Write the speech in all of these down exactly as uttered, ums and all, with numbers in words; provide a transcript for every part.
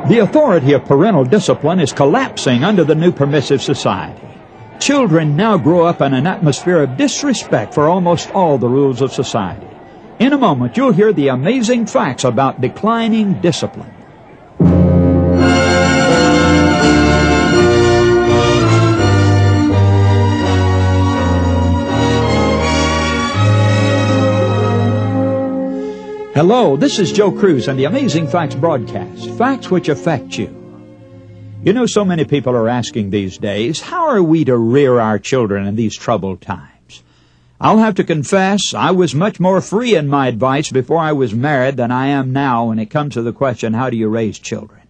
The authority of parental discipline is collapsing under the new permissive society. Children now grow up in an atmosphere of disrespect for almost all the rules of society. In a moment, you'll hear the amazing facts about declining discipline. Hello, this is Joe Cruz and the Amazing Facts broadcast, facts which affect you. You know, so many people are asking these days, how are we to rear our children in these troubled times? I'll have to confess, I was much more free in my advice before I was married than I am now when it comes to the question, how do you raise children?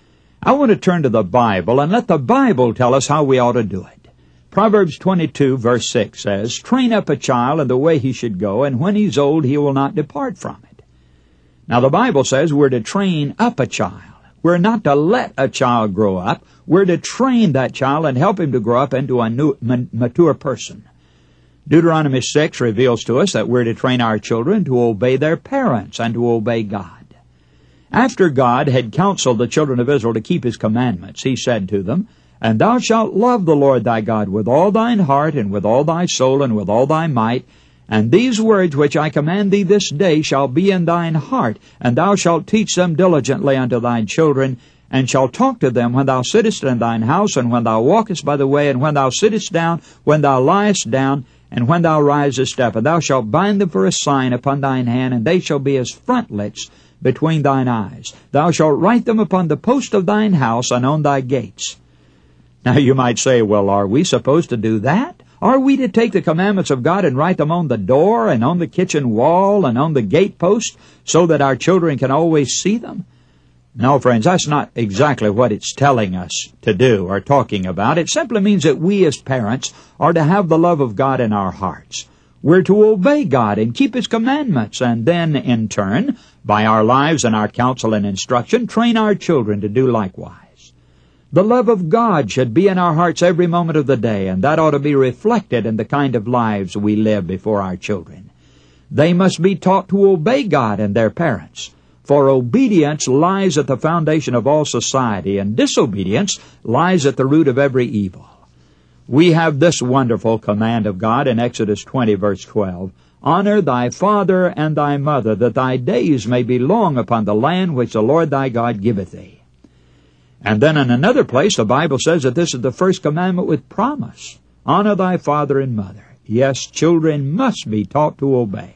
I want to turn to the Bible and let the Bible tell us how we ought to do it. Proverbs twenty-two, verse six says, "Train up a child in the way he should go, and when he's old he will not depart from it." Now, the Bible says we're to train up a child. We're not to let a child grow up. We're to train that child and help him to grow up into a new, mature person. Deuteronomy six reveals to us that we're to train our children to obey their parents and to obey God. After God had counseled the children of Israel to keep His commandments, He said to them, "And thou shalt love the Lord thy God with all thine heart and with all thy soul and with all thy might. And these words which I command thee this day shall be in thine heart, and thou shalt teach them diligently unto thine children, and shalt talk to them when thou sittest in thine house, and when thou walkest by the way, and when thou sittest down, when thou liest down, and when thou risest up. And thou shalt bind them for a sign upon thine hand, and they shall be as frontlets between thine eyes. Thou shalt write them upon the post of thine house and on thy gates." Now you might say, well, are we supposed to do that? Are we to take the commandments of God and write them on the door and on the kitchen wall and on the gate post so that our children can always see them? No, friends, that's not exactly what it's telling us to do or talking about. It simply means that we as parents are to have the love of God in our hearts. We're to obey God and keep His commandments, and then, in turn, by our lives and our counsel and instruction, train our children to do likewise. The love of God should be in our hearts every moment of the day, and that ought to be reflected in the kind of lives we live before our children. They must be taught to obey God and their parents, for obedience lies at the foundation of all society, and disobedience lies at the root of every evil. We have this wonderful command of God in Exodus twenty, verse twelve, "Honor thy father and thy mother, that thy days may be long upon the land which the Lord thy God giveth thee." And then in another place, the Bible says that this is the first commandment with promise. Honor thy father and mother. Yes, children must be taught to obey.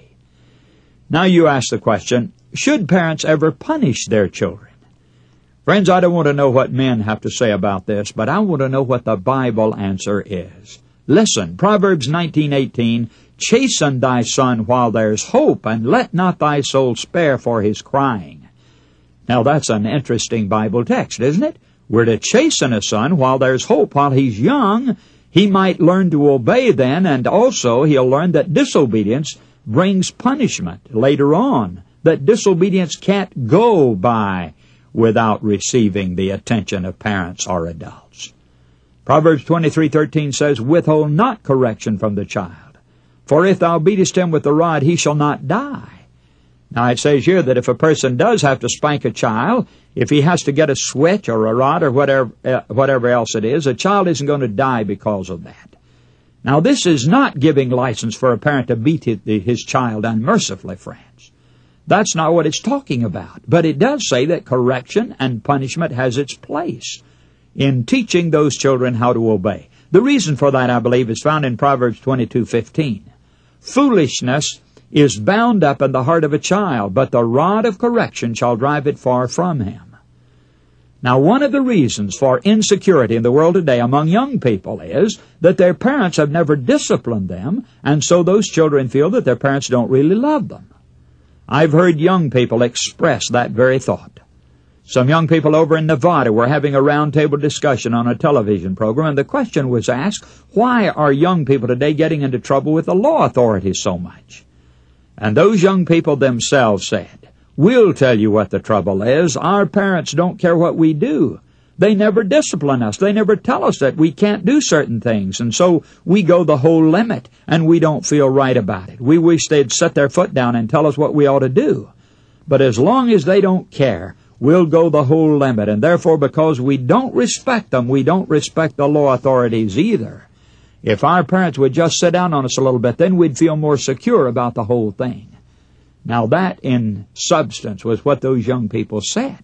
Now you ask the question, should parents ever punish their children? Friends, I don't want to know what men have to say about this, but I want to know what the Bible answer is. Listen, Proverbs nineteen eighteen, "Chasten thy son while there's hope, and let not thy soul spare for his crying." Now, that's an interesting Bible text, isn't it? We're to chasten a son while there's hope. While he's young, he might learn to obey then, and also he'll learn that disobedience brings punishment later on, that disobedience can't go by without receiving the attention of parents or adults. Proverbs twenty-three thirteen says, "Withhold not correction from the child, for if thou beatest him with the rod, he shall not die." Now, it says here that if a person does have to spank a child, if he has to get a switch or a rod or whatever, uh, whatever else it is, a child isn't going to die because of that. Now, this is not giving license for a parent to beat his, his child unmercifully, friends. That's not what it's talking about. But it does say that correction and punishment has its place in teaching those children how to obey. The reason for that, I believe, is found in Proverbs twenty-two fifteen. "Foolishness is bound up in the heart of a child, but the rod of correction shall drive it far from him." Now, one of the reasons for insecurity in the world today among young people is that their parents have never disciplined them, and so those children feel that their parents don't really love them. I've heard young people express that very thought. Some young people over in Nevada were having a roundtable discussion on a television program, and the question was asked, why are young people today getting into trouble with the law authorities so much? And those young people themselves said, "We'll tell you what the trouble is. Our parents don't care what we do. They never discipline us. They never tell us that we can't do certain things. And so we go the whole limit, and we don't feel right about it. We wish they'd set their foot down and tell us what we ought to do. But as long as they don't care, we'll go the whole limit. And therefore, because we don't respect them, we don't respect the law authorities either. If our parents would just sit down on us a little bit, then we'd feel more secure about the whole thing. Now that, in substance, was what those young people said.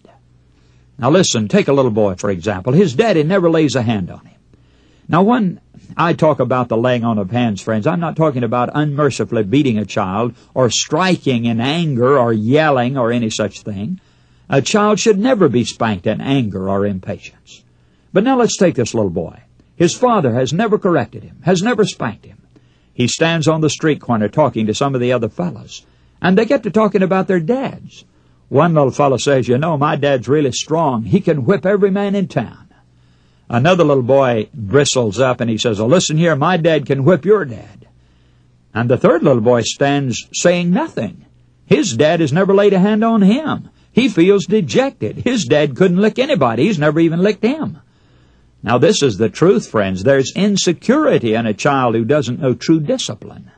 Now listen, take a little boy, for example. His daddy never lays a hand on him. Now when I talk about the laying on of hands, friends, I'm not talking about unmercifully beating a child or striking in anger or yelling or any such thing. A child should never be spanked in anger or impatience. But now let's take this little boy. His father has never corrected him, has never spanked him. He stands on the street corner talking to some of the other fellows, and they get to talking about their dads. One little fellow says, you know, my dad's really strong. He can whip every man in town. Another little boy bristles up and he says, oh, listen here, my dad can whip your dad. And the third little boy stands saying nothing. His dad has never laid a hand on him. He feels dejected. His dad couldn't lick anybody. He's never even licked him. Now this is the truth, friends. There's insecurity in a child who doesn't know true discipline.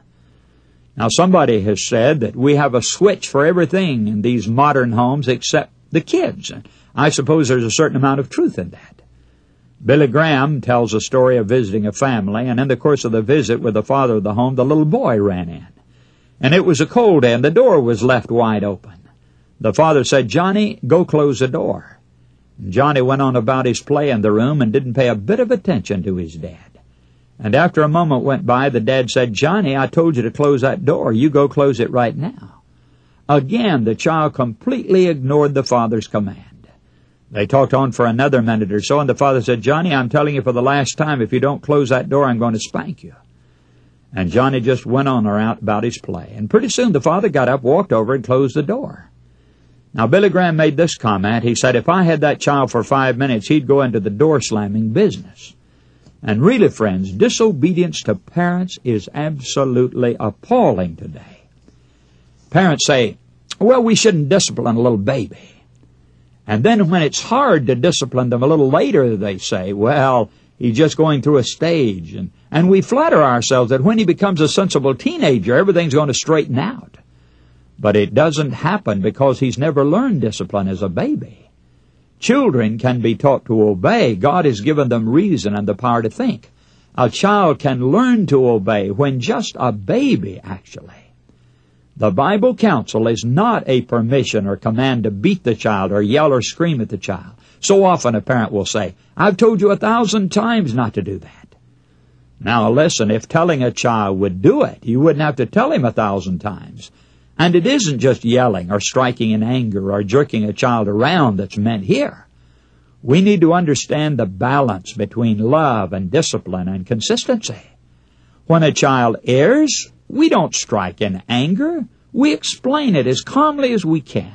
Now somebody has said that we have a switch for everything in these modern homes except the kids. And I suppose there's a certain amount of truth in that. Billy Graham tells a story of visiting a family, and in the course of the visit with the father of the home, the little boy ran in. And it was a cold day, and the door was left wide open. The father said, Johnny, go close the door. And Johnny went on about his play in the room and didn't pay a bit of attention to his dad. And after a moment went by, the dad said, Johnny, I told you to close that door. You go close it right now. Again, the child completely ignored the father's command. They talked on for another minute or so, and the father said, Johnny, I'm telling you for the last time, if you don't close that door, I'm going to spank you. And Johnny just went on around about his play. And pretty soon the father got up, walked over, and closed the door. Now, Billy Graham made this comment. He said, if I had that child for five minutes, he'd go into the door-slamming business. And really, friends, disobedience to parents is absolutely appalling today. Parents say, well, we shouldn't discipline a little baby. And then when it's hard to discipline them a little later, they say, well, he's just going through a stage. And, and we flatter ourselves that when he becomes a sensible teenager, everything's going to straighten out. But it doesn't happen because he's never learned discipline as a baby. Children can be taught to obey. God has given them reason and the power to think. A child can learn to obey when just a baby, actually. The Bible counsel is not a permission or command to beat the child or yell or scream at the child. So often a parent will say, I've told you a thousand times not to do that. Now listen, if telling a child would do it, you wouldn't have to tell him a thousand times. And it isn't just yelling or striking in anger or jerking a child around that's meant here. We need to understand the balance between love and discipline and consistency. When a child errs, we don't strike in anger. We explain it as calmly as we can.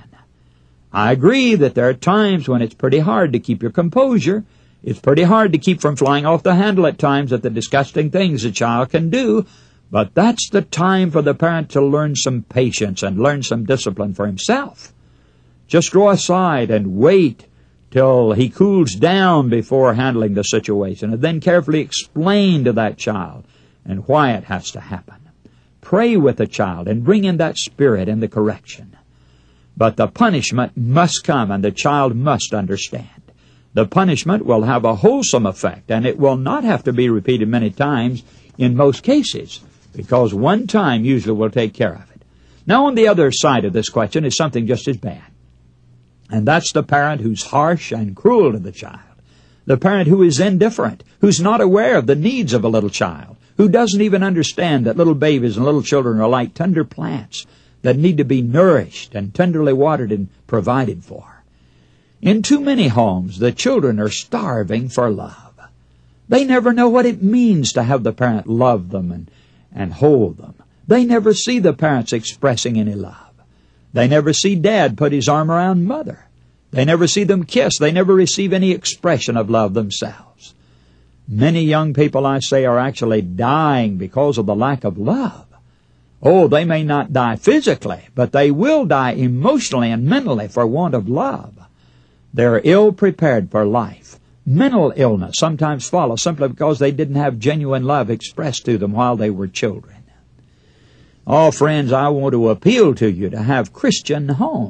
I agree that there are times when it's pretty hard to keep your composure. It's pretty hard to keep from flying off the handle at times at the disgusting things a child can do. But that's the time for the parent to learn some patience and learn some discipline for himself. Just draw aside and wait till he cools down before handling the situation, and then carefully explain to that child and why it has to happen. Pray with the child and bring in that spirit in the correction. But the punishment must come, and the child must understand. The punishment will have a wholesome effect, and it will not have to be repeated many times in most cases, because one time usually will take care of it. Now, on the other side of this question is something just as bad. And that's the parent who's harsh and cruel to the child. The parent who is indifferent, who's not aware of the needs of a little child, who doesn't even understand that little babies and little children are like tender plants that need to be nourished and tenderly watered and provided for. In too many homes, the children are starving for love. They never know what it means to have the parent love them and and hold them. They never see the parents expressing any love. They never see Dad put his arm around Mother. They never see them kiss. They never receive any expression of love themselves. Many young people, I say, are actually dying because of the lack of love. Oh, they may not die physically, but they will die emotionally and mentally for want of love. They're ill-prepared for life. Mental illness sometimes follows simply because they didn't have genuine love expressed to them while they were children. Oh, friends, I want to appeal to you to have Christian homes,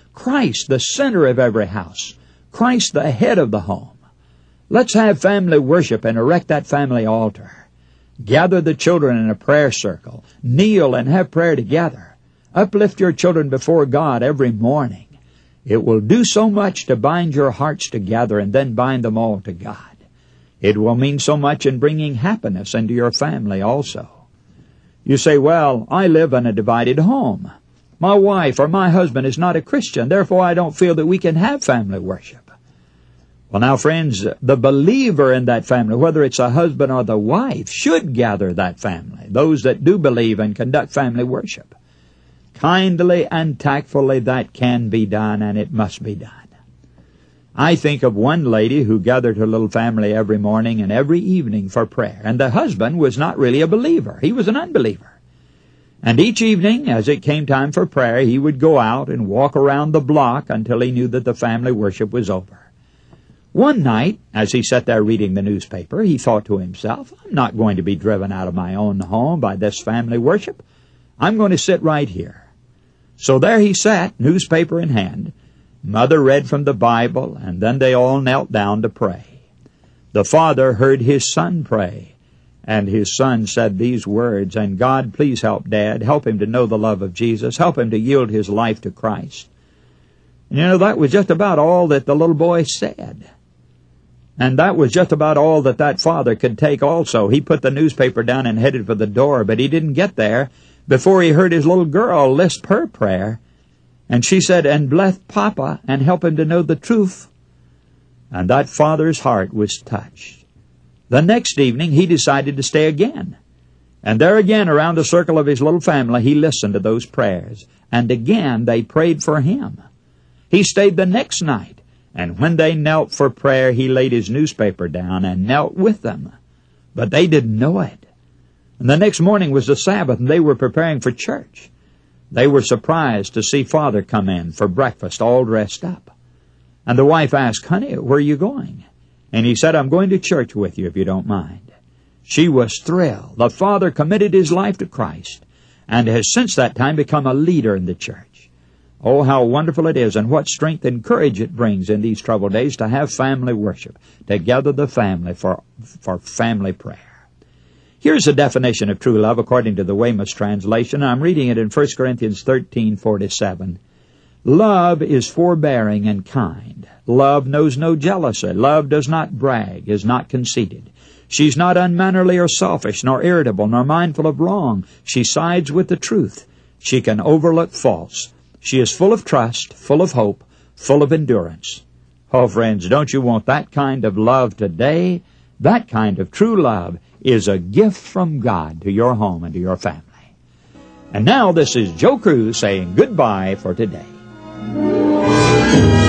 Christ the center of every house. Christ the head of the home. Let's have family worship and erect that family altar. Gather the children in a prayer circle. Kneel and have prayer together. Uplift your children before God every morning. It will do so much to bind your hearts together and then bind them all to God. It will mean so much in bringing happiness into your family also. You say, well, I live in a divided home. My wife or my husband is not a Christian, therefore I don't feel that we can have family worship. Well, now, friends, the believer in that family, whether it's a husband or the wife, should gather that family, those that do believe and conduct family worship. Kindly and tactfully that can be done, and it must be done. I think of one lady who gathered her little family every morning and every evening for prayer, and the husband was not really a believer. He was an unbeliever. And each evening, as it came time for prayer, he would go out and walk around the block until he knew that the family worship was over. One night, as he sat there reading the newspaper, he thought to himself, I'm not going to be driven out of my own home by this family worship. I'm going to sit right here. So there he sat, newspaper in hand. Mother read from the Bible, and then they all knelt down to pray. The father heard his son pray, and his son said these words, and God, please help Dad. Help him to know the love of Jesus. Help him to yield his life to Christ. And you know, that was just about all that the little boy said. And that was just about all that that father could take also. He put the newspaper down and headed for the door, but he didn't get there before he heard his little girl lisp her prayer. And she said, and bless Papa and help him to know the truth. And that father's heart was touched. The next evening, he decided to stay again. And there again, around the circle of his little family, he listened to those prayers. And again, they prayed for him. He stayed the next night. And when they knelt for prayer, he laid his newspaper down and knelt with them. But they didn't know it. And the next morning was the Sabbath, and they were preparing for church. They were surprised to see Father come in for breakfast, all dressed up. And the wife asked, honey, where are you going? And he said, I'm going to church with you, if you don't mind. She was thrilled. The father committed his life to Christ and has since that time become a leader in the church. Oh, how wonderful it is, and what strength and courage it brings in these troubled days to have family worship, to gather the family for, for family prayer. Here's a definition of true love according to the Weymouth translation. I'm reading it in First Corinthians thirteen forty-seven. Love is forbearing and kind. Love knows no jealousy. Love does not brag, is not conceited. She's not unmannerly or selfish, nor irritable, nor mindful of wrong. She sides with the truth. She can overlook faults. She is full of trust, full of hope, full of endurance. Oh, friends, don't you want that kind of love today? That kind of true love is a gift from God to your home and to your family. And now this is Joe Cruz saying goodbye for today.